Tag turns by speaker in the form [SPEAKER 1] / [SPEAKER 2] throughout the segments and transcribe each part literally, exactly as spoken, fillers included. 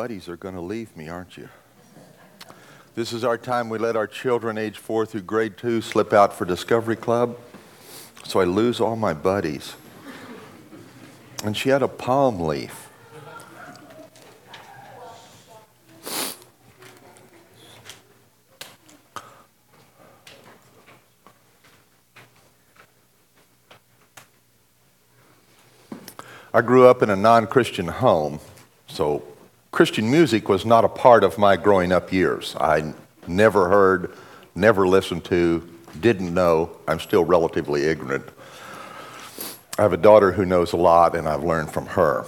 [SPEAKER 1] buddies are going to leave me, aren't you? This is our time we let our children age four through grade two slip out for Discovery Club. So I lose all my buddies. And she had a palm leaf. I grew up in a non-Christian home, so Christian music was not a part of my growing up years. I never heard, never listened to, didn't know. I'm still relatively ignorant. I have a daughter who knows a lot, and I've learned from her.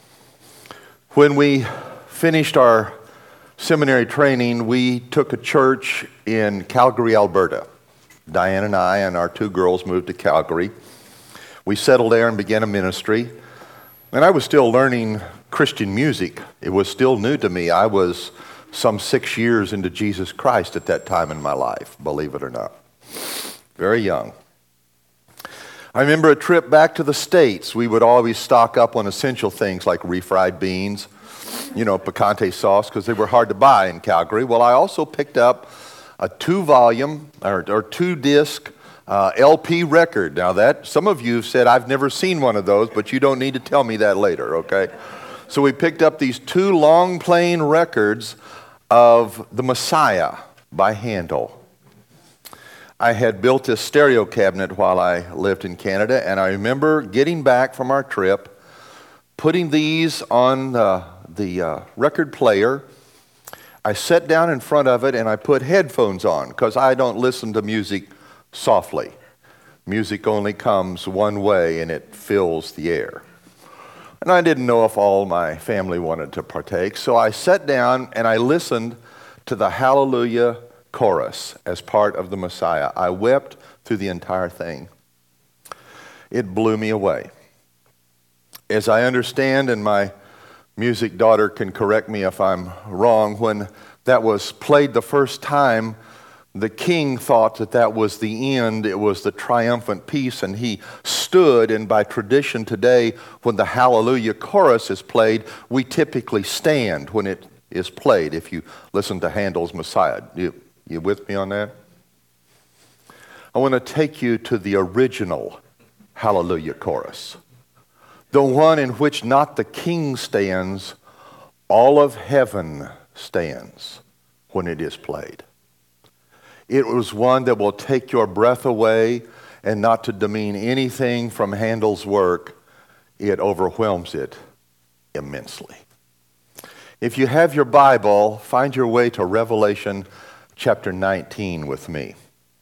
[SPEAKER 1] When we finished our seminary training, we took a church in Calgary, Alberta. Diane and I and our two girls moved to Calgary. We settled there and began a ministry. And I was still learning Christian music. It was still new to me. I was some six years into Jesus Christ at that time in my life, believe it or not. Very young. I remember a trip back to the States. We would always stock up on essential things like refried beans, you know, picante sauce, because they were hard to buy in Calgary. Well, I also picked up a two-volume or, or two-disc Uh, L P record. Now that, some of you have said, I've never seen one of those, but you don't need to tell me that later, okay? So we picked up these two long playing records of The Messiah by Handel. I had built this stereo cabinet while I lived in Canada, and I remember getting back from our trip, putting these on the, the uh, record player. I sat down in front of it and I put headphones on, because I don't listen to music softly. Music only comes one way, and it fills the air. And I didn't know if all my family wanted to partake, so I sat down and I listened to the Hallelujah chorus as part of the Messiah. I wept through the entire thing. It blew me away. As I understand, and my music daughter can correct me if I'm wrong, when that was played the first time, the king thought that that was the end, it was the triumphant peace, and he stood, and by tradition today, when the Hallelujah chorus is played, we typically stand when it is played, if you listen to Handel's Messiah. You, you with me on that? I want to take you to the original Hallelujah chorus, the one in which not the king stands, all of heaven stands when it is played. It was one that will take your breath away, and not to demean anything from Handel's work, it overwhelms it immensely. If you have your Bible, find your way to Revelation chapter nineteen with me.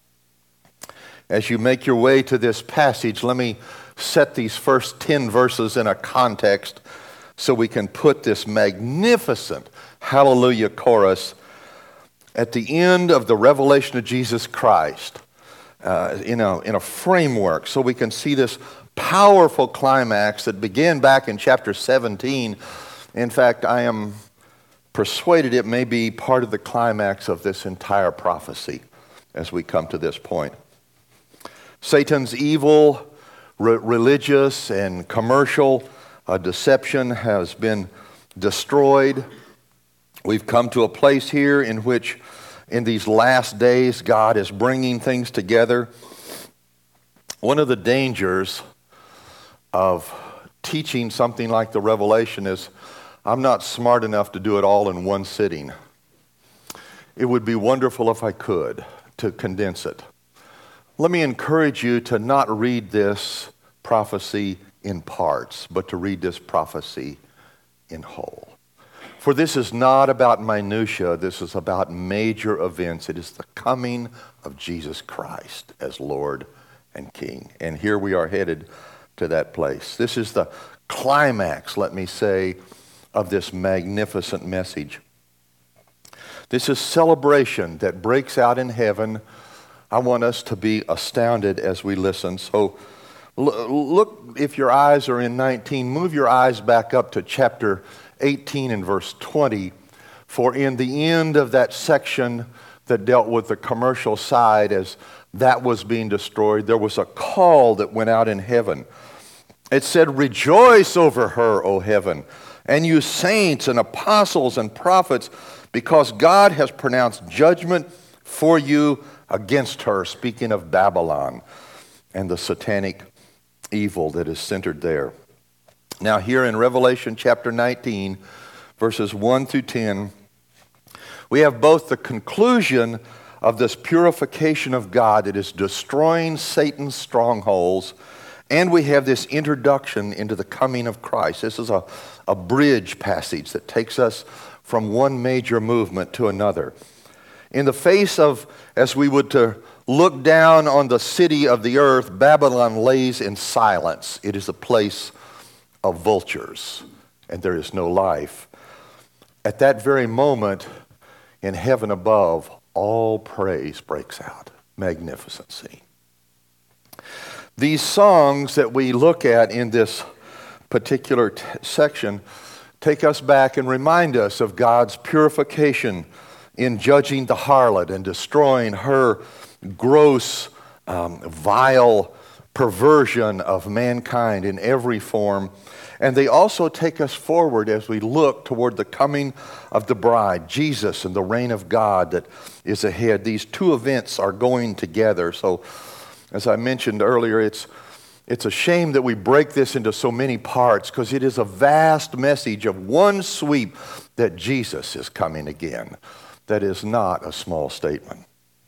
[SPEAKER 1] As you make your way to this passage, let me set these first ten verses in a context so we can put this magnificent Hallelujah chorus at the end of the revelation of Jesus Christ, uh, in a, in a framework, so we can see this powerful climax that began back in chapter seventeen. In fact, I am persuaded it may be part of the climax of this entire prophecy as we come to this point. Satan's evil, re- religious, and commercial uh, deception has been destroyed. We've come to a place here in which, in these last days, God is bringing things together. One of the dangers of teaching something like the Revelation is I'm not smart enough to do it all in one sitting. It would be wonderful if I could, to condense it. Let me encourage you to not read this prophecy in parts, but to read this prophecy in whole. For this is not about minutia, this is about major events. It is the coming of Jesus Christ as Lord and King. And here we are headed to that place. This is the climax, let me say, of this magnificent message. This is celebration that breaks out in heaven. I want us to be astounded as we listen. So look, if your eyes are in nineteen, move your eyes back up to chapter eighteen and verse twenty, for in the end of that section that dealt with the commercial side, as that was being destroyed, there was a call that went out in heaven. It said, "Rejoice over her, O heaven, and you saints and apostles and prophets, because God has pronounced judgment for you against her," speaking of Babylon and the satanic evil that is centered there. Now here in Revelation chapter nineteen, verses one through ten, we have both the conclusion of this purification of God that is destroying Satan's strongholds, and we have this introduction into the coming of Christ. This is a, a bridge passage that takes us from one major movement to another. In the face of, as we would to look down on the city of the earth, Babylon lays in silence. It is a place of vultures, and there is no life. At that very moment, in heaven above, all praise breaks out. Magnificent scene. These songs that we look at in this particular t- section take us back and remind us of God's purification in judging the harlot and destroying her gross, um, vile perversion of mankind in every form. And they also take us forward as we look toward the coming of the bride, Jesus, and the reign of God that is ahead. These two events are going together. So, as I mentioned earlier, it's it's a shame that we break this into so many parts, because it is a vast message of one sweep that Jesus is coming again. That is not a small statement.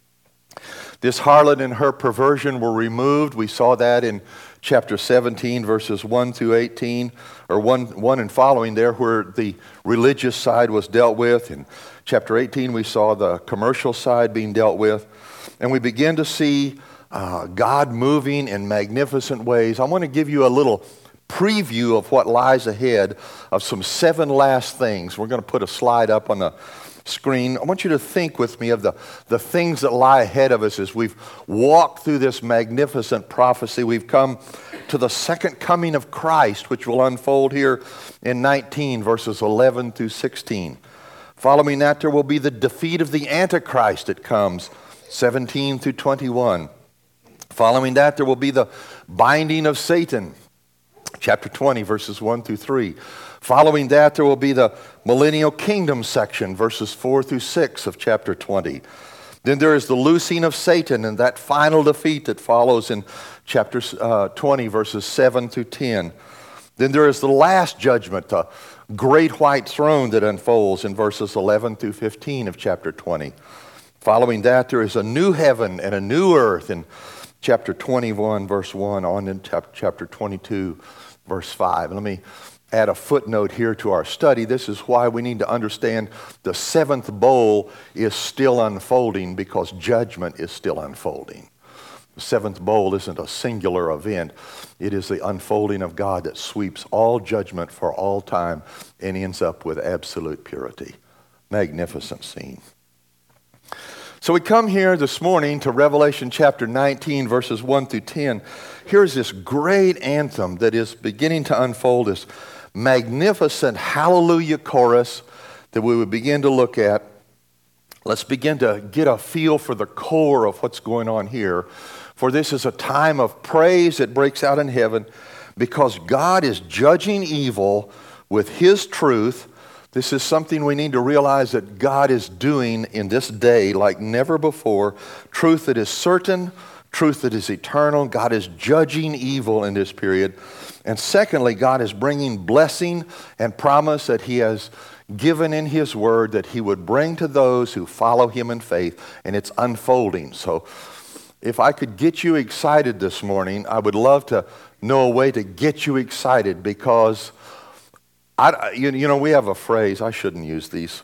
[SPEAKER 1] This harlot and her perversion were removed. We saw that in chapter seventeen, verses one through eighteen, or one, one and following there, where the religious side was dealt with. In chapter eighteen, we saw the commercial side being dealt with. And we begin to see uh, God moving in magnificent ways. I want to give you a little preview of what lies ahead of some seven last things. We're going to put a slide up on the screen. I want you to think with me of the, the things that lie ahead of us as we've walked through this magnificent prophecy. We've come to the second coming of Christ, which will unfold here in nineteen, verses eleven through sixteen. Following that, there will be the defeat of the Antichrist that comes, seventeen through twenty-one. Following that, there will be the binding of Satan, chapter twenty, verses one through three. Following that, there will be the millennial kingdom section, verses four through six of chapter twenty. Then there is the loosing of Satan and that final defeat that follows in chapter uh, twenty, verses seven through ten. Then there is the last judgment, the great white throne that unfolds in verses eleven through fifteen of chapter twenty. Following that, there is a new heaven and a new earth in chapter twenty-one, verse one, on in chapter twenty-two, verse five. Let me add a footnote here to our study. This is why we need to understand the seventh bowl is still unfolding, because judgment is still unfolding. The seventh bowl isn't a singular event. It is the unfolding of God that sweeps all judgment for all time and ends up with absolute purity. Magnificent scene. So we come here this morning to Revelation chapter nineteen, verses one through ten. Here's this great anthem that is beginning to unfold, this magnificent hallelujah chorus that we would begin to look at. Let's begin to get a feel for the core of what's going on here. For this is a time of praise that breaks out in heaven, because God is judging evil with His truth. This is something we need to realize that God is doing in this day like never before. Truth that is certain, truth that is eternal. God is judging evil in this period. And secondly, God is bringing blessing and promise that He has given in His word that He would bring to those who follow Him in faith, and it's unfolding. So if I could get you excited this morning, I would love to know a way to get you excited, because I, you, you know, we have a phrase, I shouldn't use these.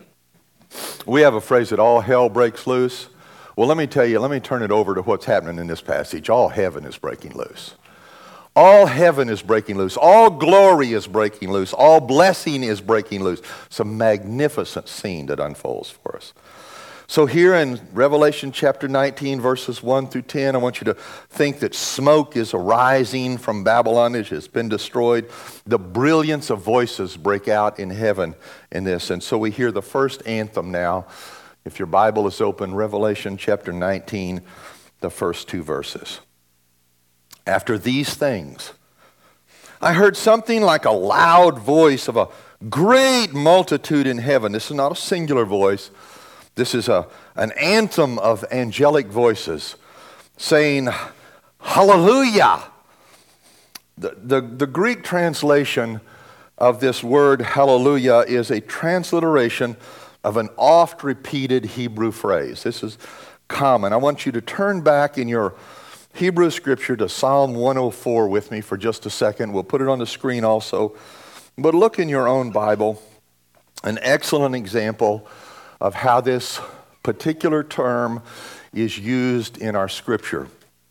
[SPEAKER 1] We have a phrase that all hell breaks loose. Well, let me tell you, let me turn it over to what's happening in this passage. All heaven is breaking loose. All heaven is breaking loose. All glory is breaking loose. All blessing is breaking loose. It's a magnificent scene that unfolds for us. So here in Revelation chapter nineteen, verses one through ten, I want you to think that smoke is arising from Babylon. It has been destroyed. The brilliance of voices break out in heaven in this. And so we hear the first anthem now. If your Bible is open, Revelation chapter nineteen, the first two verses. After these things, I heard something like a loud voice of a great multitude in heaven. This is not a singular voice. This is a, an anthem of angelic voices saying, hallelujah. The, the, the Greek translation of this word hallelujah is a transliteration of an oft-repeated Hebrew phrase. This is common. I want you to turn back in your Hebrew scripture to Psalm one oh four with me for just a second. We'll put it on the screen also. But look in your own Bible, an excellent example of how this particular term is used in our scripture.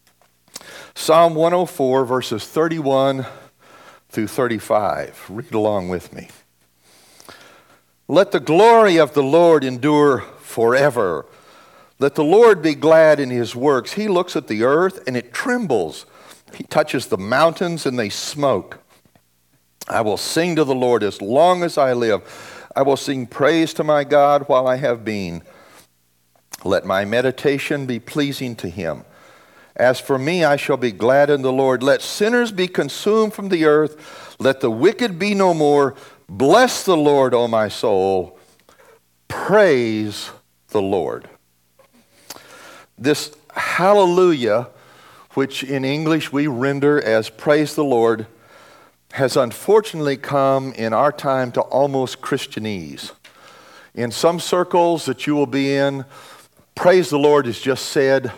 [SPEAKER 1] Psalm one oh four, verses thirty-one through thirty-five. Read along with me. Let the glory of the Lord endure forever. Let the Lord be glad in his works. He looks at the earth and it trembles. He touches the mountains and they smoke. I will sing to the Lord as long as I live. I will sing praise to my God while I have been. Let my meditation be pleasing to him. As for me, I shall be glad in the Lord. Let sinners be consumed from the earth. Let the wicked be no more. Bless the Lord, O my soul. Praise the Lord. This hallelujah, which in English we render as praise the Lord, has unfortunately come in our time to almost Christianese. In some circles that you will be in, praise the Lord is just said,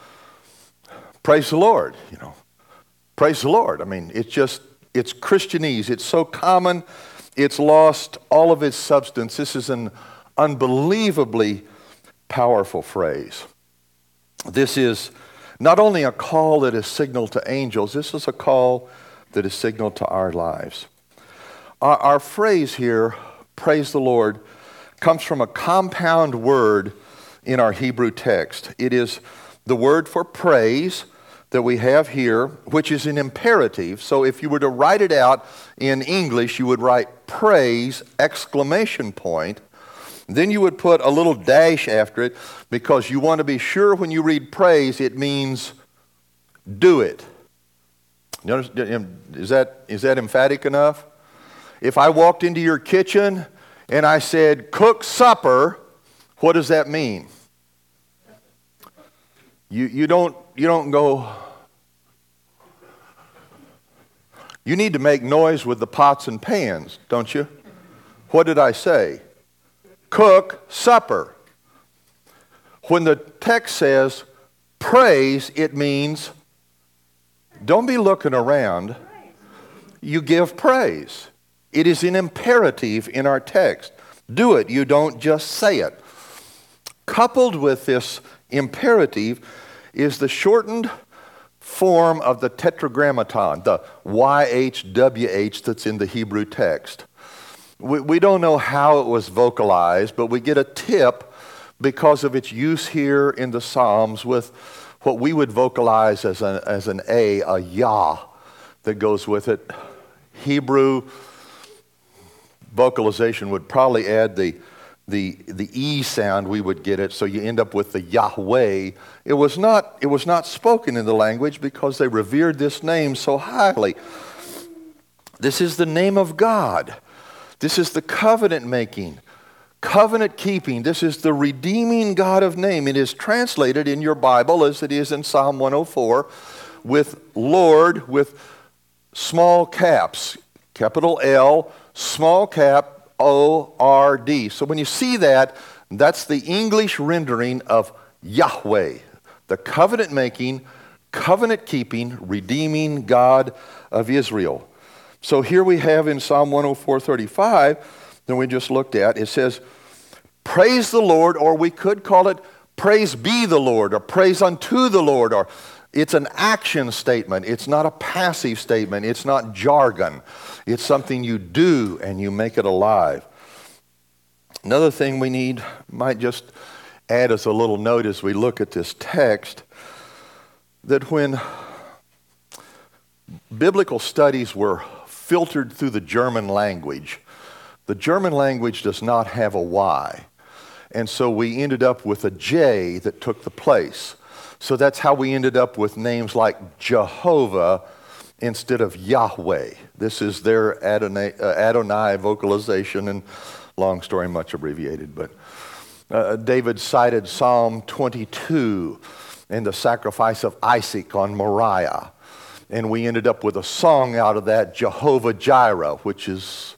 [SPEAKER 1] praise the Lord, you know. Praise the Lord. I mean, it's just, it's Christianese. It's so common, it's lost all of its substance. This is an unbelievably powerful phrase. This is not only a call that is signaled to angels, this is a call that is signaled to our lives. Our, our phrase here, praise the Lord, comes from a compound word in our Hebrew text. It is the word for praise that we have here, which is an imperative. So if you were to write it out in English, you would write praise, exclamation point. Then you would put a little dash after it because you want to be sure when you read praise, it means do it. You understand? Is that, is that emphatic enough? If I walked into your kitchen and I said, cook supper, what does that mean? You, you, don't, you don't go, you need to make noise with the pots and pans, don't you? What did I say? Cook supper. When the text says praise, it means don't be looking around. You give praise. It is an imperative in our text. Do it. You don't just say it. Coupled with this imperative is the shortened form of the tetragrammaton, the Y H W H that's in the Hebrew text. We, we don't know how it was vocalized, but we get a tip because of its use here in the Psalms with what we would vocalize as, a, as an A, a Yah that goes with it. Hebrew vocalization would probably add the, the, the E sound, we would get it, so you end up with the Yahweh. It was not, it was not spoken in the language because they revered this name so highly. This is the name of God. This is the covenant making, covenant keeping. This is the redeeming God of name. It is translated in your Bible as it is in Psalm one oh four with Lord with small caps, capital L, small cap O R D. So when you see that, that's the English rendering of Yahweh, the covenant making, covenant keeping, redeeming God of Israel. So here we have in Psalm one oh four thirty-five that we just looked at, it says, praise the Lord, or we could call it praise be the Lord, or praise unto the Lord, or it's an action statement. It's not a passive statement. It's not jargon. It's something you do and you make it alive. Another thing we need, might just add as a little note as we look at this text, that when biblical studies were filtered through the German language, the German language does not have a Y. And so we ended up with a J that took the place. So that's how we ended up with names like Jehovah instead of Yahweh. This is their Adonai, uh, Adonai vocalization, and long story, much abbreviated. But uh, David cited Psalm twenty-two and the sacrifice of Isaac on Moriah. And we ended up with a song out of that, Jehovah Jireh, which is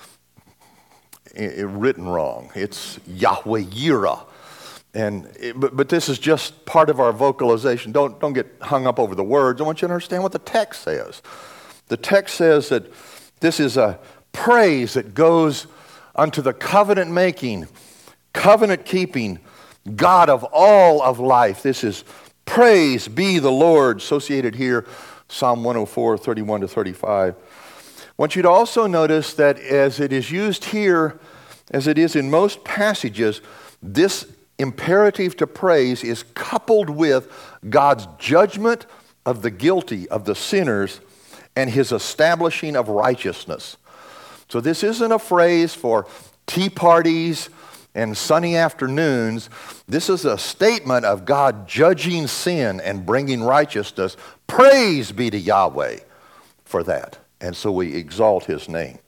[SPEAKER 1] i- i- written wrong. It's Yahweh Yireh. And it, but, but this is just part of our vocalization. Don't, don't get hung up over the words. I want you to understand what the text says. The text says that this is a praise that goes unto the covenant-making, covenant-keeping God of all of life. This is praise be the Lord, associated here, Psalm one oh four, thirty-one to thirty-five. I want you to also notice that as it is used here, as it is in most passages, this imperative to praise is coupled with God's judgment of the guilty, of the sinners, and his establishing of righteousness. So this isn't a phrase for tea parties and sunny afternoons. This is a statement of God judging sin and bringing righteousness. Praise be to Yahweh for that. And so we exalt his name.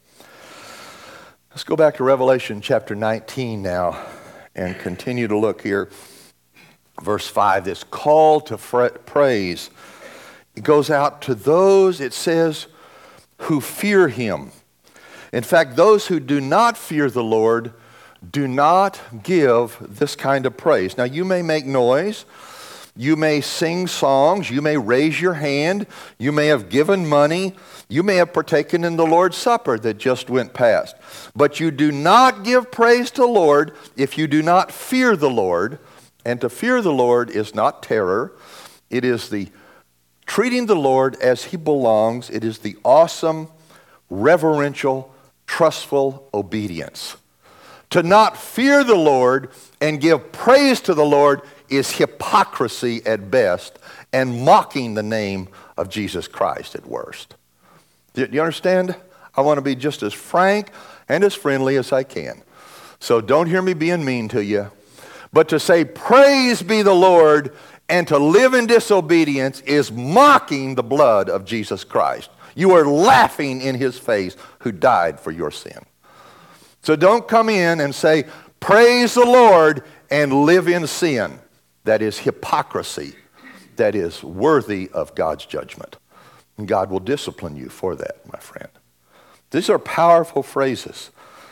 [SPEAKER 1] Let's go back to Revelation chapter nineteen now and continue to look here. Verse five, this call to praise. It goes out to those, it says, who fear him. In fact, those who do not fear the Lord do not give this kind of praise. Now, you may make noise. You may sing songs. You may raise your hand. You may have given money. You may have partaken in the Lord's Supper that just went past. But you do not give praise to the Lord if you do not fear the Lord. And to fear the Lord is not terror. It is the treating the Lord as he belongs. It is the awesome, reverential, trustful obedience. To not fear the Lord and give praise to the Lord is hypocrisy at best and mocking the name of Jesus Christ at worst. Do you understand? I want to be just as frank and as friendly as I can. So don't hear me being mean to you. But to say praise be the Lord and to live in disobedience is mocking the blood of Jesus Christ. You are laughing in his face who died for your sin. So don't come in and say, praise the Lord and live in sin. That is hypocrisy. That is worthy of God's judgment. And God will discipline you for that, my friend. These are powerful phrases.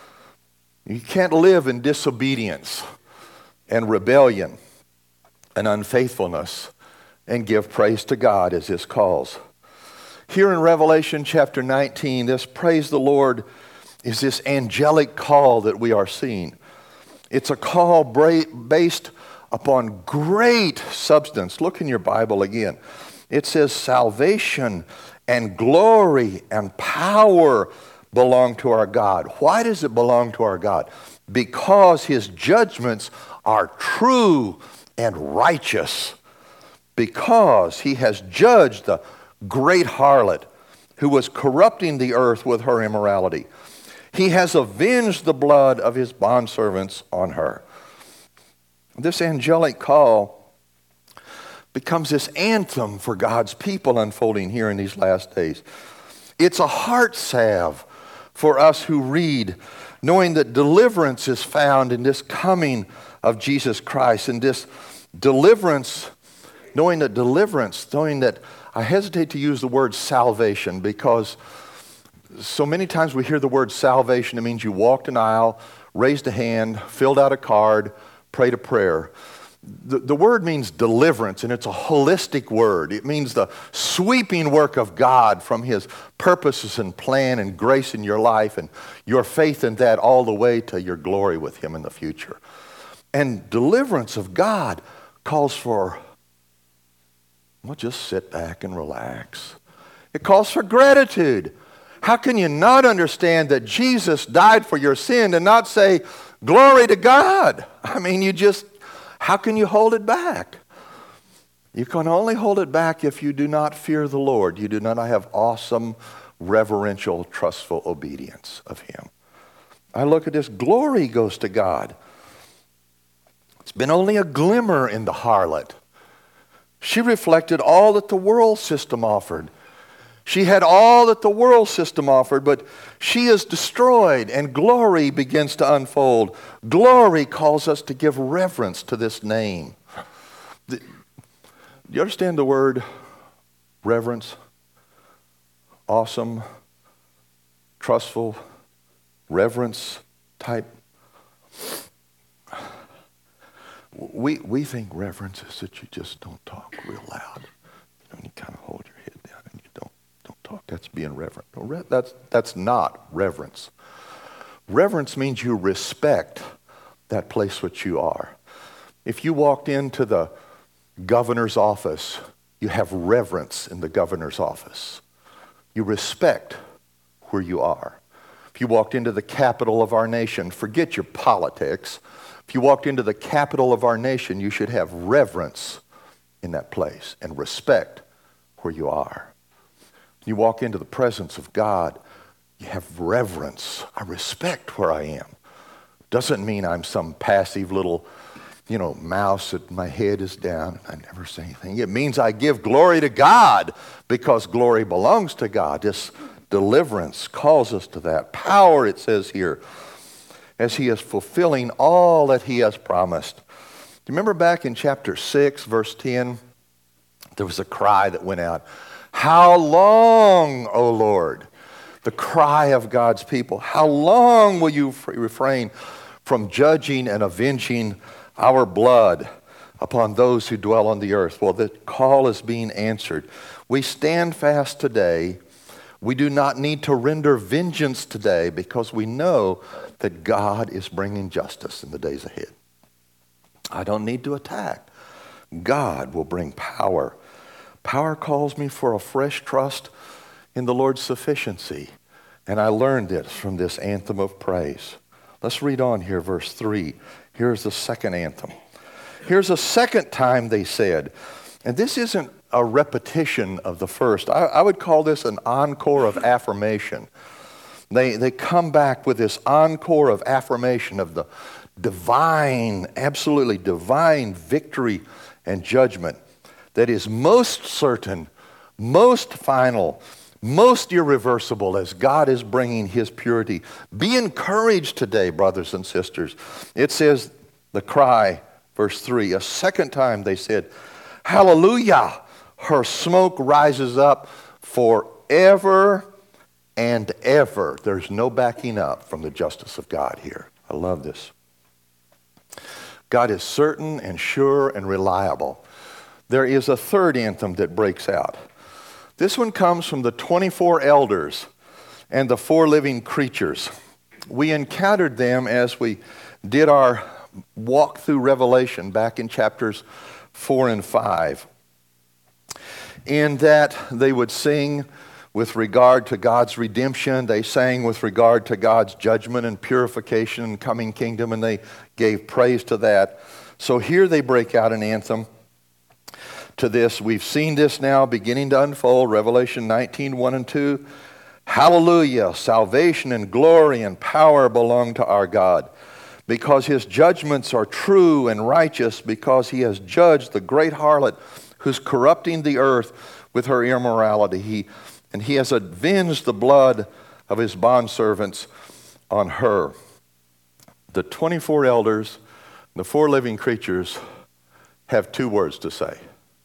[SPEAKER 1] You can't live in disobedience and rebellion and unfaithfulness and give praise to God as this calls. Here in Revelation chapter nineteen, this praise the Lord is this angelic call that we are seeing. It's a call based upon great substance. Look in your Bible again. It says salvation and glory and power belong to our God. Why does it belong to our God? Because his judgments are true and righteous. Because he has judged the great harlot who was corrupting the earth with her immorality. He has avenged the blood of his bondservants on her. This angelic call becomes this anthem for God's people unfolding here in these last days. It's a heart salve for us who read, knowing that deliverance is found in this coming of Jesus Christ, and this deliverance, knowing that deliverance, knowing that I hesitate to use the word salvation because so many times we hear the word salvation, it means you walked an aisle, raised a hand, filled out a card, prayed a prayer. The, the word means deliverance, and it's a holistic word. It means the sweeping work of God from his purposes and plan and grace in your life and your faith in that all the way to your glory with him in the future. And deliverance of God calls for, well, just sit back and relax. It calls for gratitude. How can you not understand that Jesus died for your sin and not say, glory to God? I mean, you just, how can you hold it back? You can only hold it back if you do not fear the Lord. You do not have awesome, reverential, trustful obedience of him. I look at this, glory goes to God. It's been only a glimmer in the harlot. She reflected all that the world system offered. She had all that the world system offered, but she is destroyed, and glory begins to unfold. Glory calls us to give reverence to this name. Do you understand the word reverence? Awesome, trustful, reverence type. We, we think reverence is that you just don't talk real loud. You know, you kind of hold your head down and you don't don't talk. That's being reverent. No, re- that's, that's not reverence. Reverence means you respect that place which you are. If you walked into the governor's office, you have reverence in the governor's office. You respect where you are. If you walked into the capital of our nation, forget your politics. If you walked into the capital of our nation, you should have reverence in that place and respect where you are. When you walk into the presence of God, you have reverence. I respect where I am. Doesn't mean I'm some passive little, you know, mouse that my head is down. I never say anything. It means I give glory to God because glory belongs to God. This deliverance calls us to that. Power, it says here, as he is fulfilling all that he has promised. Do you remember back in chapter six, verse ten? There was a cry that went out. How long, O Lord? The cry of God's people. How long will you refrain from judging and avenging our blood upon those who dwell on the earth? Well, the call is being answered. We stand fast today. We do not need to render vengeance today because we know that God is bringing justice in the days ahead. I don't need to attack. God will bring power. Power calls me for a fresh trust in the Lord's sufficiency. And I learned this from this anthem of praise. Let's read on here, verse three. Here's the second anthem. Here's a second time they said, and this isn't a repetition of the first. I, I would call this an encore of affirmation. They, they come back with this encore of affirmation of the divine, absolutely divine victory and judgment that is most certain, most final, most irreversible as God is bringing his purity. Be encouraged today, brothers and sisters. It says, the cry, verse three, a second time they said, hallelujah, her smoke rises up forever and ever. There's no backing up from the justice of God here. I love this. God is certain and sure and reliable. There is a third anthem that breaks out. This one comes from the twenty-four elders and the four living creatures. We encountered them as we did our walk through Revelation back in chapters four and five. In that they would sing with regard to God's redemption. They sang with regard to God's judgment and purification and coming kingdom, and they gave praise to that. So here they break out an anthem to this. We've seen this now beginning to unfold, Revelation nineteen, one and two. Hallelujah, salvation and glory and power belong to our God, because his judgments are true and righteous, because he has judged the great harlot who's corrupting the earth with her immorality. He, and he has avenged the blood of his bondservants on her. The twenty-four elders, the four living creatures, have two words to say.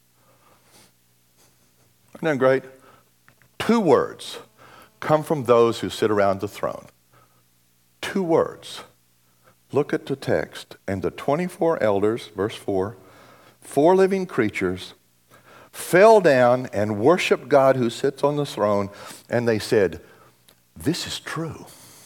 [SPEAKER 1] Isn't that great? Two words come from those who sit around the throne. Two words. Look at the text. And the twenty-four elders, verse four, four living creatures, fell down and worshiped God who sits on the throne, and they said, this is true.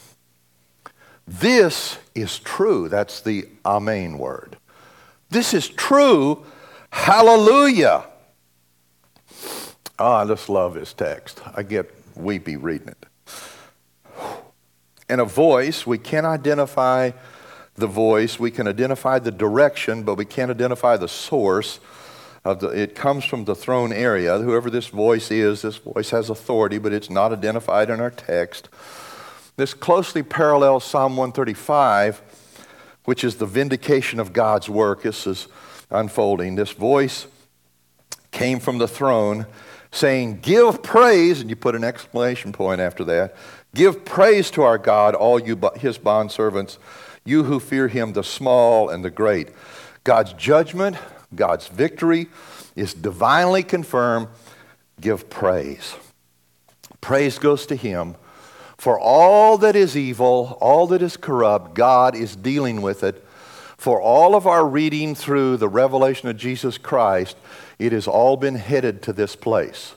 [SPEAKER 1] This is true. That's the amen word. This is true. Hallelujah. Oh, I just love this text. I get weepy reading it. In a voice, we can't identify the voice. We can identify the direction, but we can't identify the source. Of the, it comes from the throne area. Whoever this voice is, this voice has authority, but it's not identified in our text. This closely parallels Psalm one thirty-five, which is the vindication of God's work. This is unfolding. This voice came from the throne saying, give praise, and you put an exclamation point after that, give praise to our God, all you his bondservants, you who fear him, the small and the great. God's judgment, God's victory is divinely confirmed. Give praise. Praise goes to him. For all that is evil, all that is corrupt, God is dealing with it. For all of our reading through the revelation of Jesus Christ, it has all been headed to this place.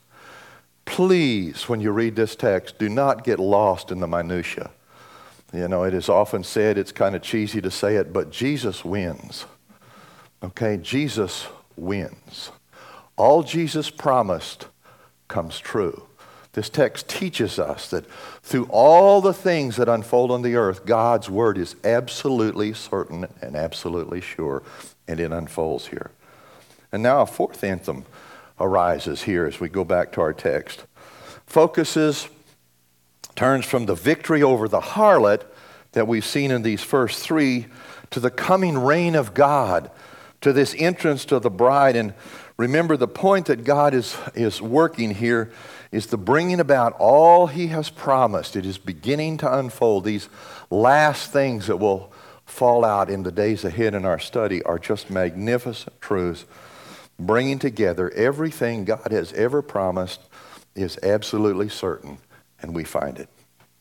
[SPEAKER 1] Please, when you read this text, do not get lost in the minutia. You know, it is often said, it's kind of cheesy to say it, but Jesus wins. Okay, Jesus wins. All Jesus promised comes true. This text teaches us that through all the things that unfold on the earth, God's word is absolutely certain and absolutely sure, and it unfolds here. And now a fourth anthem arises here as we go back to our text. Focuses, turns from the victory over the harlot that we've seen in these first three to the coming reign of God, to this entrance to the bride. And remember, the point that God is, is working here is the bringing about all he has promised. It is beginning to unfold. These last things that will fall out in the days ahead in our study are just magnificent truths, bringing together everything God has ever promised is absolutely certain, and we find it.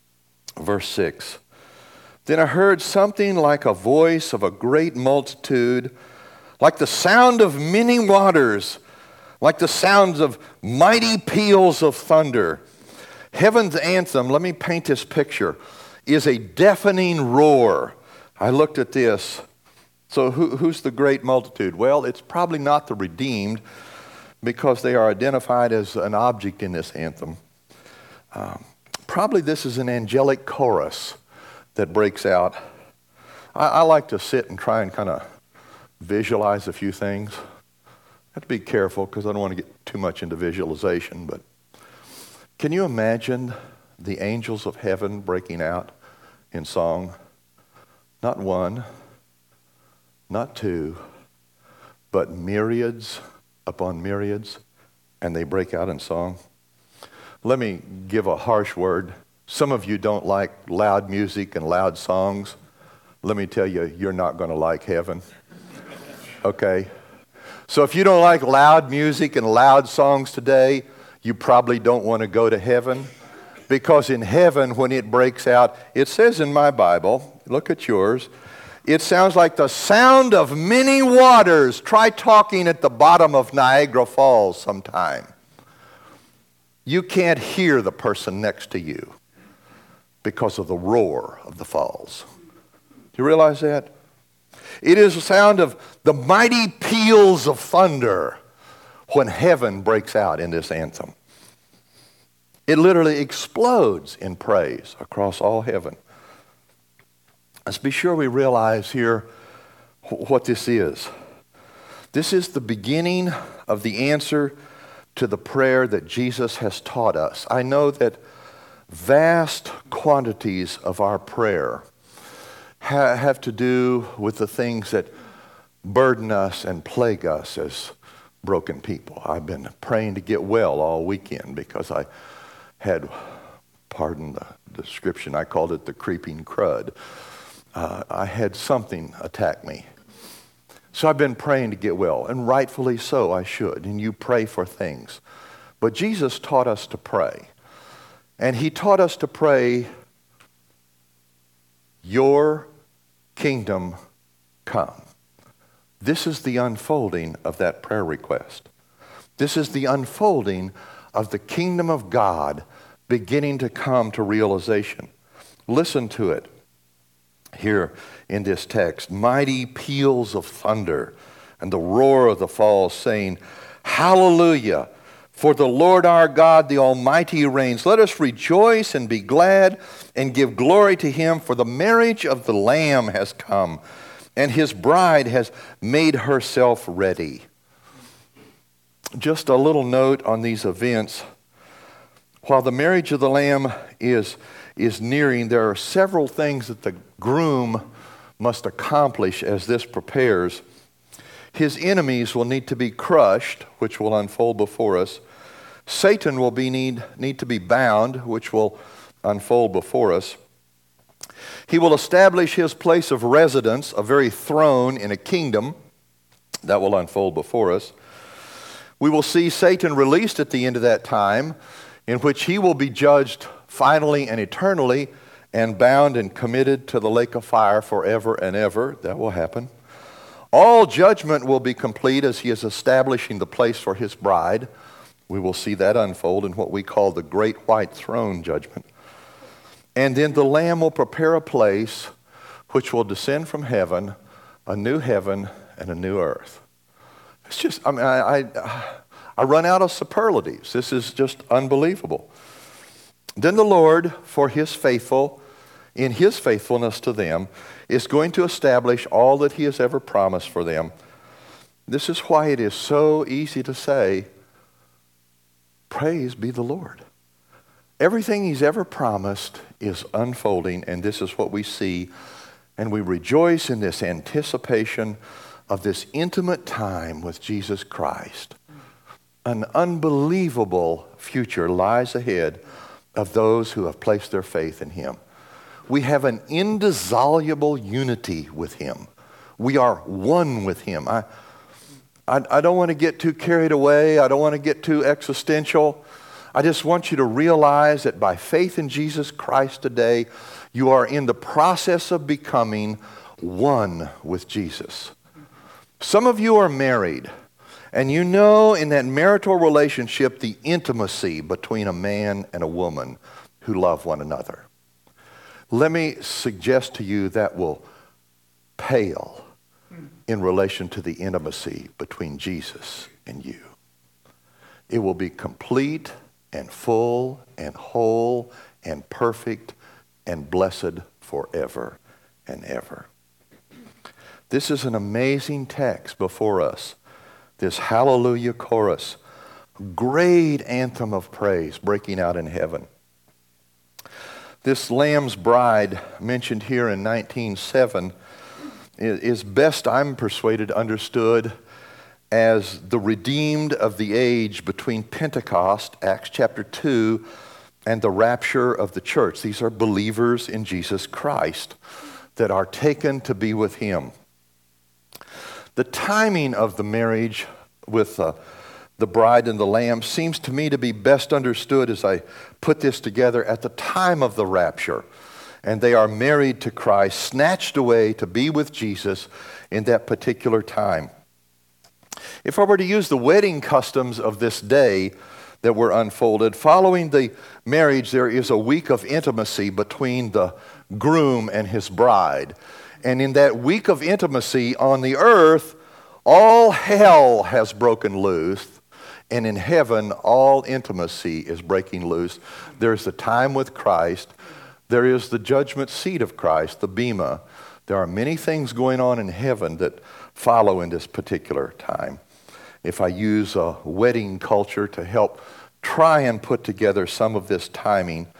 [SPEAKER 1] Verse six, then I heard something like a voice of a great multitude, like the sound of many waters, like the sounds of mighty peals of thunder. Heaven's anthem, let me paint this picture, is a deafening roar. I looked at this. So who, who's the great multitude? Well, it's probably not the redeemed because they are identified as an object in this anthem. Um, probably this is an angelic chorus that breaks out. I, I like to sit and try and kind of visualize a few things. I have to be careful because I don't want to get too much into visualization, but can you imagine the angels of heaven breaking out in song? Not one, not two, but myriads upon myriads, and they break out in song. Let me give a harsh word. Some of you don't like loud music and loud songs. Let me tell you, you're not going to like heaven. Okay? So if you don't like loud music and loud songs today, you probably don't want to go to heaven. Because in heaven, when it breaks out, it says in my Bible, look at yours, it sounds like the sound of many waters. Try talking at the bottom of Niagara Falls sometime. You can't hear the person next to you because of the roar of the falls. Do you realize that? It is the sound of the mighty peals of thunder when heaven breaks out in this anthem. It literally explodes in praise across all heaven. Let's be sure we realize here what this is. This is the beginning of the answer to the prayer that Jesus has taught us. I know that vast quantities of our prayer ha- have to do with the things that burden us and plague us as broken people. I've been praying to get well all weekend because I had, pardon the description, I called it the creeping crud. Uh, I had something attack me. So I've been praying to get well, and rightfully so I should, and you pray for things. But Jesus taught us to pray, and he taught us to pray, your kingdom come. This is the unfolding of that prayer request. This is the unfolding of the kingdom of God beginning to come to realization. Listen to it here in this text. Mighty peals of thunder and the roar of the falls, saying, hallelujah, for the Lord our God, the Almighty reigns. Let us rejoice and be glad and give glory to him, for the marriage of the Lamb has come, and his bride has made herself ready. Just a little note on these events. While the marriage of the Lamb is, is nearing, there are several things that the groom must accomplish as this prepares. His enemies will need to be crushed, which will unfold before us. Satan will be need, need to be bound, which will unfold before us. He will establish his place of residence, a very throne in a kingdom that will unfold before us. We will see Satan released at the end of that time, in which he will be judged finally and eternally and bound and committed to the lake of fire forever and ever. That will happen. All judgment will be complete as he is establishing the place for his bride. We will see that unfold in what we call the great white throne judgment. And then the Lamb will prepare a place which will descend from heaven, a new heaven and a new earth. It's just, I mean, I, I, I run out of superlatives. This is just unbelievable. Then the Lord, for his faithful, in his faithfulness to them, is going to establish all that he has ever promised for them. This is why it is so easy to say, praise be the Lord. Everything he's ever promised is unfolding, and this is what we see. And we rejoice in this anticipation of this intimate time with Jesus Christ. An unbelievable future lies ahead of those who have placed their faith in him. We have an indissoluble unity with him. We are one with him. I, I, I don't want to get too carried away. I don't want to get too existential. I just want you to realize that by faith in Jesus Christ today, you are in the process of becoming one with Jesus. Some of you are married, and you know in that marital relationship the intimacy between a man and a woman who love one another. Let me suggest to you that will pale in relation to the intimacy between Jesus and you. It will be complete and full and whole and perfect and blessed forever and ever. This is an amazing text before us. This hallelujah chorus, great anthem of praise breaking out in heaven. This Lamb's bride mentioned here in nineteen seven is best, I'm persuaded, understood as the redeemed of the age between Pentecost, Acts chapter two, and the rapture of the church. These are believers in Jesus Christ that are taken to be with him. The timing of the marriage with uh, the bride and the lamb seems to me to be best understood as I put this together at the time of the rapture. And they are married to Christ, snatched away to be with Jesus in that particular time. If I were to use the wedding customs of this day that were unfolded, following the marriage, there is a week of intimacy between the groom and his bride. And in that week of intimacy on the earth, all hell has broken loose. And in heaven, all intimacy is breaking loose. There's the time with Christ. There is the judgment seat of Christ, the Bema. There are many things going on in heaven that follow in this particular time. If I use a wedding culture to help try and put together some of this timing,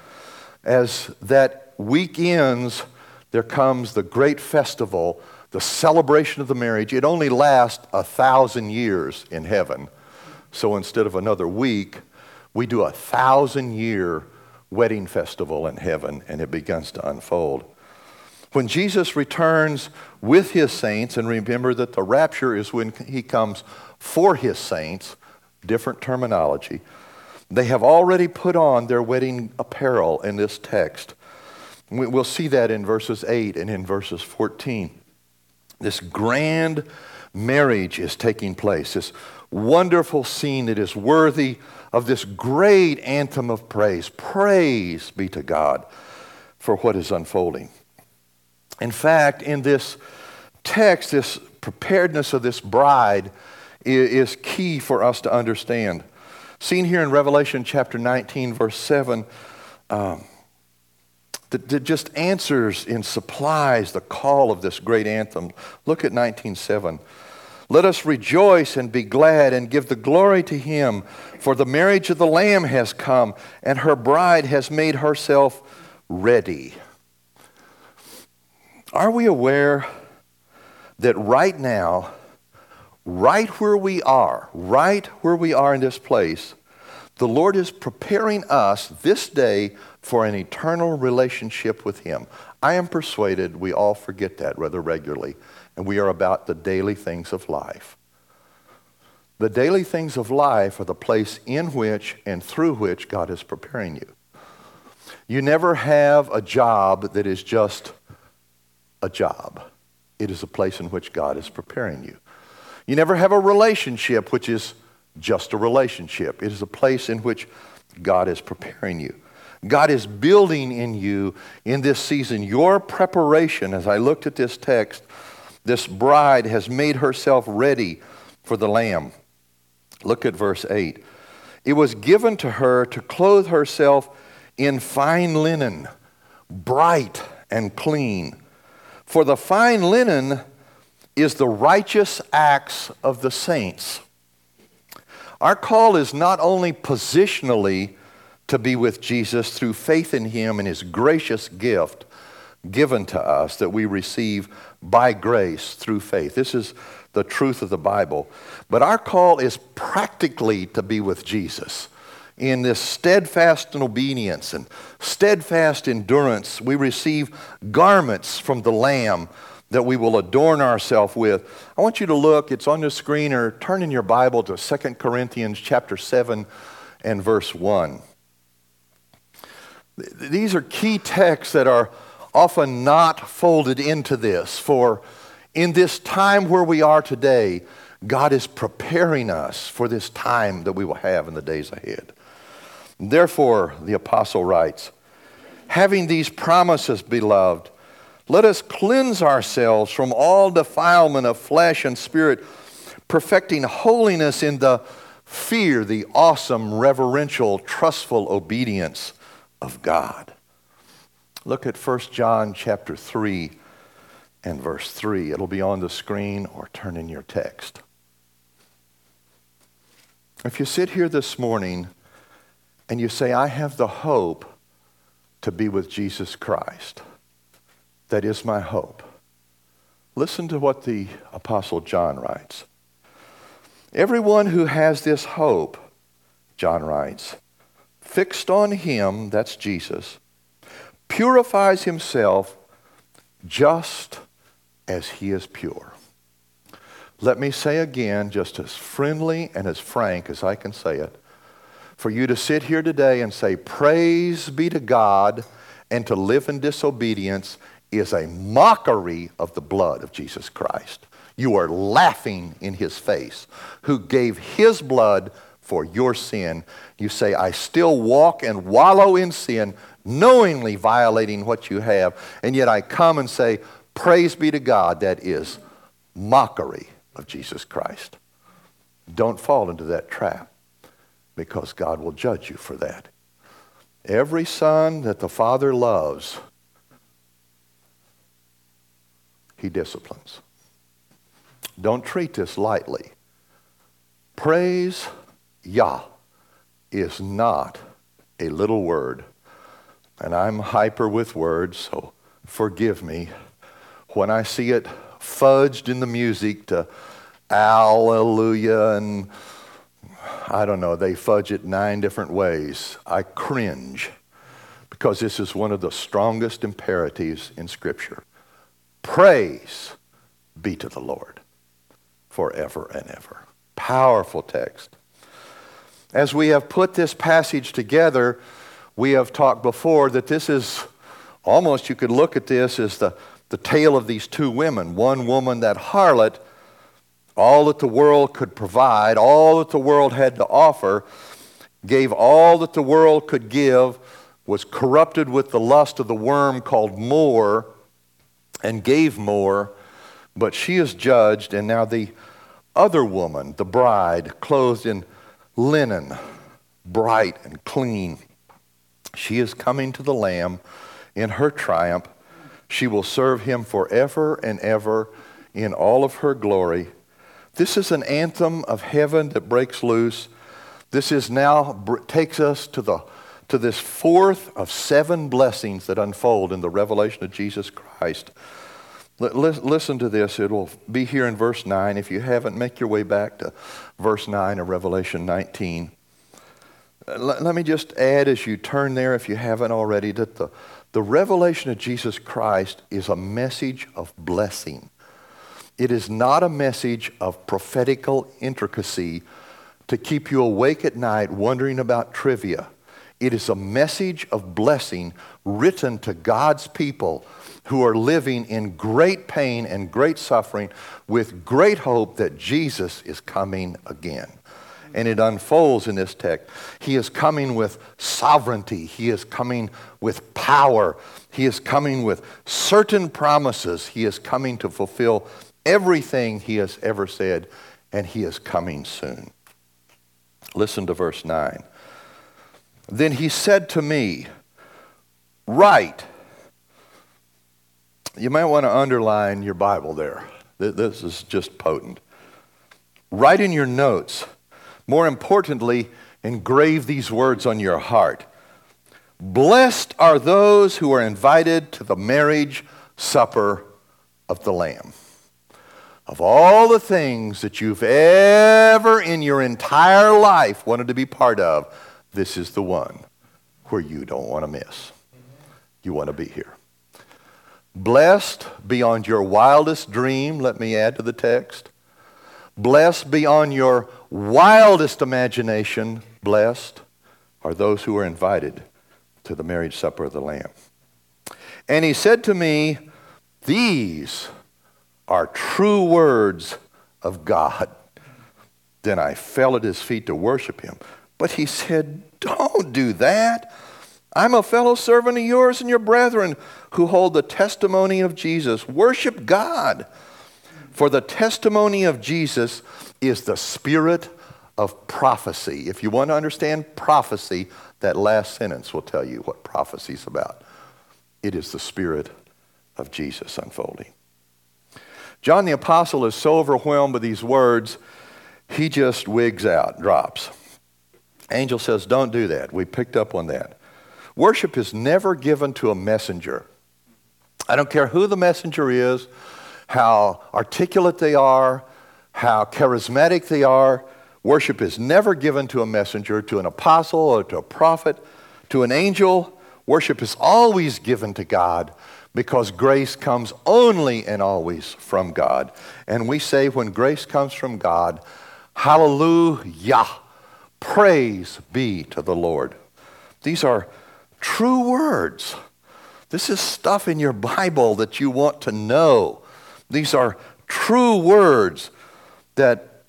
[SPEAKER 1] as that week ends, there comes the great festival, the celebration of the marriage. It only lasts a thousand years in heaven. So instead of another week, we do a thousand year wedding festival in heaven, and it begins to unfold. When Jesus returns with his saints, and remember that the rapture is when he comes for his saints, different terminology, they have already put on their wedding apparel in this text. We'll see that in verses eight and in verses fourteen. This grand marriage is taking place, this wonderful scene that is worthy of this great anthem of praise. Praise be to God for what is unfolding. In fact, in this text, this preparedness of this bride is key for us to understand. Seen here in Revelation chapter nineteen, verse seven, um, that, that just answers and supplies the call of this great anthem. Look at nineteen seven. Let us rejoice and be glad and give the glory to him, for the marriage of the Lamb has come, and her bride has made herself ready. Are we aware that right now, right where we are, right where we are in this place, The Lord is preparing us this day for an eternal relationship with Him. I am persuaded we all forget that rather regularly, and we are about the daily things of life. The daily things of life are the place in which and through which God is preparing you. You never have a job that is just a job. It is a place in which God is preparing you. You never have a relationship which is just a relationship. It is a place in which God is preparing you. God is building in you in this season your preparation. As I looked at this text, this bride has made herself ready for the Lamb. Look at verse eight. It was given to her to clothe herself in fine linen, bright and clean. For the fine linen is the righteous acts of the saints. Our call is not only positionally to be with Jesus through faith in Him and His gracious gift given to us that we receive by grace through faith. This is the truth of the Bible. But our call is practically to be with Jesus. In this steadfast obedience and steadfast endurance, we receive garments from the Lamb that we will adorn ourselves with. I want you to look, it's on the screen, or turn in your Bible to Second Corinthians chapter seven and verse one. These are key texts that are often not folded into this. For in this time where we are today, God is preparing us for this time that we will have in the days ahead. Therefore, the apostle writes, having these promises, beloved, let us cleanse ourselves from all defilement of flesh and spirit, perfecting holiness in the fear, the awesome, reverential, trustful obedience of God. Look at First John chapter three and verse three. It'll be on the screen or turn in your text. If you sit here this morning and you say, I have the hope to be with Jesus Christ, that is my hope. Listen to what the Apostle John writes. Everyone who has this hope, John writes, fixed on Him, that's Jesus, purifies himself just as He is pure. Let me say again, just as friendly and as frank as I can say it, for you to sit here today and say, praise be to God, and to live in disobedience is a mockery of the blood of Jesus Christ. You are laughing in His face, who gave His blood for your sin. You say, I still walk and wallow in sin, knowingly violating what you have, and yet I come and say, praise be to God. That is mockery of Jesus Christ. Don't fall into that trap, because God will judge you for that. Every son that the Father loves, He disciplines. Don't treat this lightly. Praise Yah is not a little word. And I'm hyper with words, so forgive me. When I see it fudged in the music to Alleluia, and I don't know, they fudge it nine different ways, I cringe, because this is one of the strongest imperatives in Scripture. Praise be to the Lord forever and ever. Powerful text. As we have put this passage together, we have talked before that this is almost, you could look at this as the, the tale of these two women. One woman, that harlot, all that the world could provide, all that the world had to offer, gave all that the world could give, was corrupted with the lust of the worm called more, and gave more, but she is judged. And now the other woman, the bride, clothed in linen, bright and clean, she is coming to the Lamb in her triumph. She will serve Him forever and ever in all of her glory. This is an anthem of heaven that breaks loose. This is now takes us to the to this fourth of seven blessings that unfold in the revelation of Jesus Christ. L- listen to this. It will be here in verse nine. If you haven't, make your way back to verse nine of Revelation nineteen. let, let me just add as you turn there, if you haven't already, that the, the revelation of Jesus Christ is a message of blessing. It is not a message of prophetical intricacy to keep you awake at night wondering about trivia. It is a message of blessing written to God's people who are living in great pain and great suffering with great hope that Jesus is coming again. And it unfolds in this text. He is coming with sovereignty. He is coming with power. He is coming with certain promises. He is coming to fulfill everything he has ever said, and he is coming soon. Listen to verse nine. Then he said to me, write. You might want to underline your Bible there. This is just potent. Write in your notes. More importantly, engrave these words on your heart. Blessed are those who are invited to the marriage supper of the Lamb. Of all the things that you've ever in your entire life wanted to be part of, this is the one where you don't want to miss. You want to be here. Blessed beyond your wildest dream, let me add to the text. Blessed beyond your wildest imagination, blessed are those who are invited to the marriage supper of the Lamb. And he said to me, these are true words of God. Then I fell at his feet to worship him. But he said, don't do that. I'm a fellow servant of yours and your brethren who hold the testimony of Jesus. Worship God. For the testimony of Jesus is the spirit of prophecy. If you want to understand prophecy, that last sentence will tell you what prophecy is about. It is the spirit of Jesus unfolding. John the Apostle is so overwhelmed by these words, he just wigs out, drops. Angel says, don't do that. We picked up on that. Worship is never given to a messenger. I don't care who the messenger is, how articulate they are, how charismatic they are. Worship is never given to a messenger, to an apostle, or to a prophet, to an angel. Worship is always given to God because grace comes only and always from God. And we say when grace comes from God, hallelujah, praise be to the Lord. These are true words. This is stuff in your Bible that you want to know. These are true words that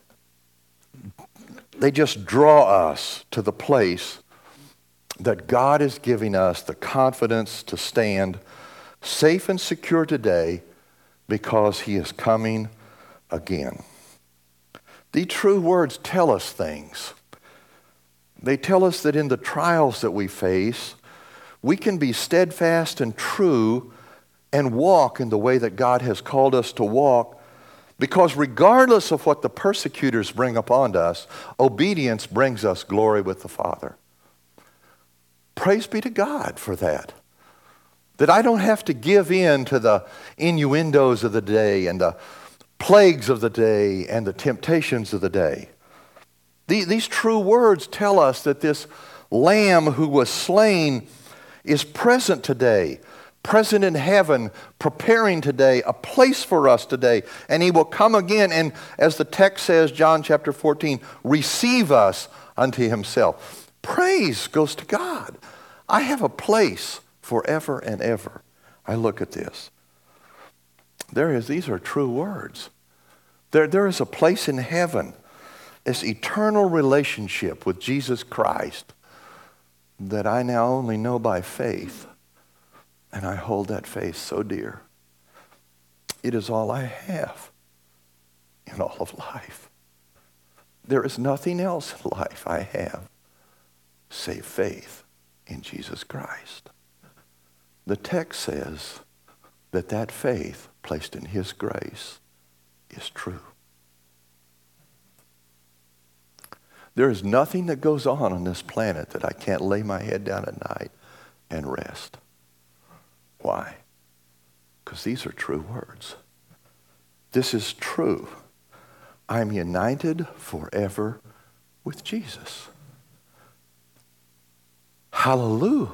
[SPEAKER 1] they just draw us to the place that God is giving us the confidence to stand safe and secure today because he is coming again. These true words tell us things. They tell us that in the trials that we face, we can be steadfast and true and walk in the way that God has called us to walk, because regardless of what the persecutors bring upon us, obedience brings us glory with the Father. Praise be to God for that. That I don't have to give in to the innuendos of the day and the plagues of the day and the temptations of the day. These true words tell us that this Lamb who was slain is present today, present in heaven, preparing today, a place for us today. And he will come again and, as the text says, John chapter fourteen, receive us unto himself. Praise goes to God. I have a place forever and ever. I look at this. There is, these are true words. There, there is a place in heaven, this eternal relationship with Jesus Christ that I now only know by faith, and I hold that faith so dear. It is all I have in all of life. There is nothing else in life I have save faith in Jesus Christ. The text says that that faith placed in his grace is true. There is nothing that goes on on this planet that I can't lay my head down at night and rest. Why? Because these are true words. This is true. I'm united forever with Jesus. Hallelujah.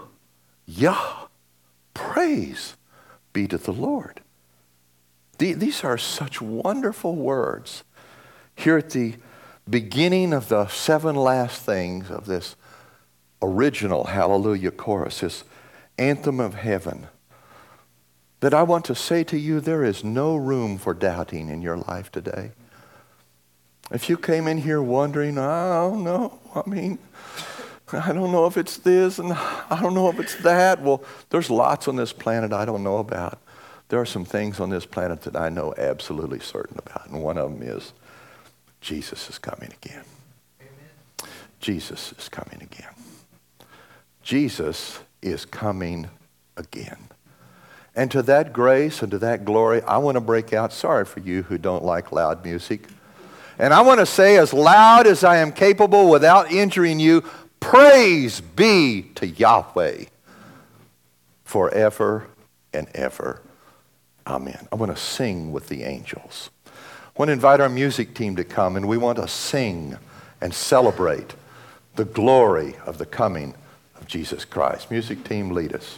[SPEAKER 1] Praise be to the Lord. These are such wonderful words here at the beginning of the seven last things of this original Hallelujah chorus, this anthem of heaven, that I want to say to you, there is no room for doubting in your life today. If you came in here wondering, I don't know, I mean, I don't know if it's this and I don't know if it's that. Well, there's lots on this planet I don't know about. There are some things on this planet that I know absolutely certain about, and one of them is Jesus is coming again. Amen. Jesus is coming again. Jesus is coming again. And to that grace and to that glory, I want to break out. Sorry for you who don't like loud music. And I want to say as loud as I am capable without injuring you, praise be to Yahweh forever and ever. Amen. I want to sing with the angels. I want to invite our music team to come, and we want to sing and celebrate the glory of the coming of Jesus Christ. Music team, lead us.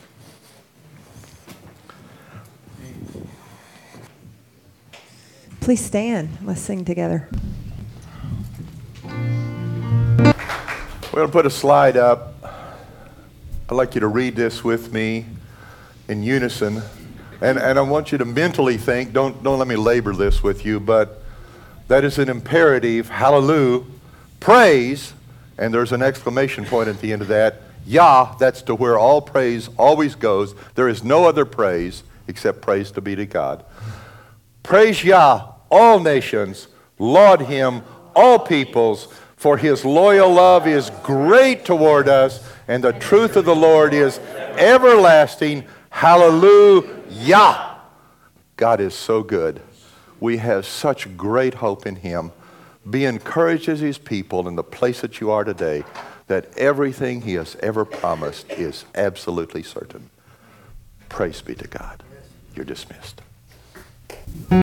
[SPEAKER 2] Please stand. Let's sing together.
[SPEAKER 1] We're going to put a slide up. I'd like you to read this with me in unison. And, and I want you to mentally think, don't, don't let me labor this with you, but that is an imperative, hallelujah, praise, and there's an exclamation point at the end of that. Yah, that's to where all praise always goes. There is no other praise except praise to be to God. Praise Yah, all nations, laud him, all peoples, for his loyal love is great toward us, and the truth of the Lord is everlasting. Hallelujah. God is so good. We have such great hope in him. Be encouraged as his people in the place that you are today, that everything he has ever promised is absolutely certain. Praise be to God. You're dismissed.